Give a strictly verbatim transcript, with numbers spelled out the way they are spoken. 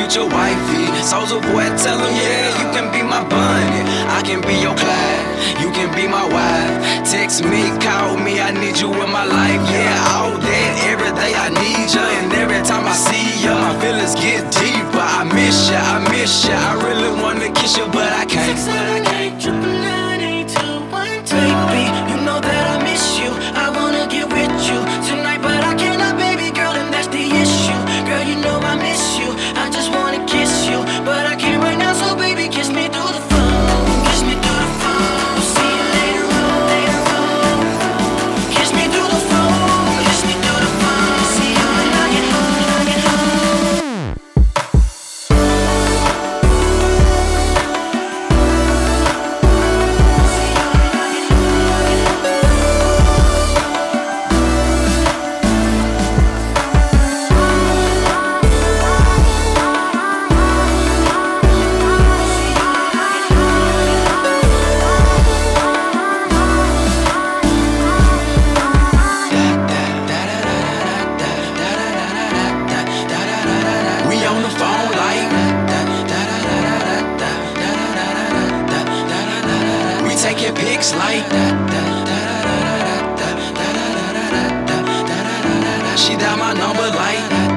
with your wifey. Soulja Boy, tell him, yeah, you can be my bunny, I can be your Clyde, you can be my wife. Text me, call me, I need you in my life. Yeah, all that, every day I need you, and every time I see you, my feelings get deeper. I miss you, I miss you, I really wanna kiss you, but I can't. Six that I can't, triple nine eight two one. Baby, you know that I miss you. I wanna get with you tonight, but I cannot, baby girl, and that's the issue. Girl, you know I miss you. I just wanna kiss you, but I can't right now. So baby, kiss me through the phone. Kiss me through the phone. See you later on, later on. Kiss me through the phone. Kiss me through the phone. See you when I get home, I get home. We on the phone like we taking pics like she dial my number like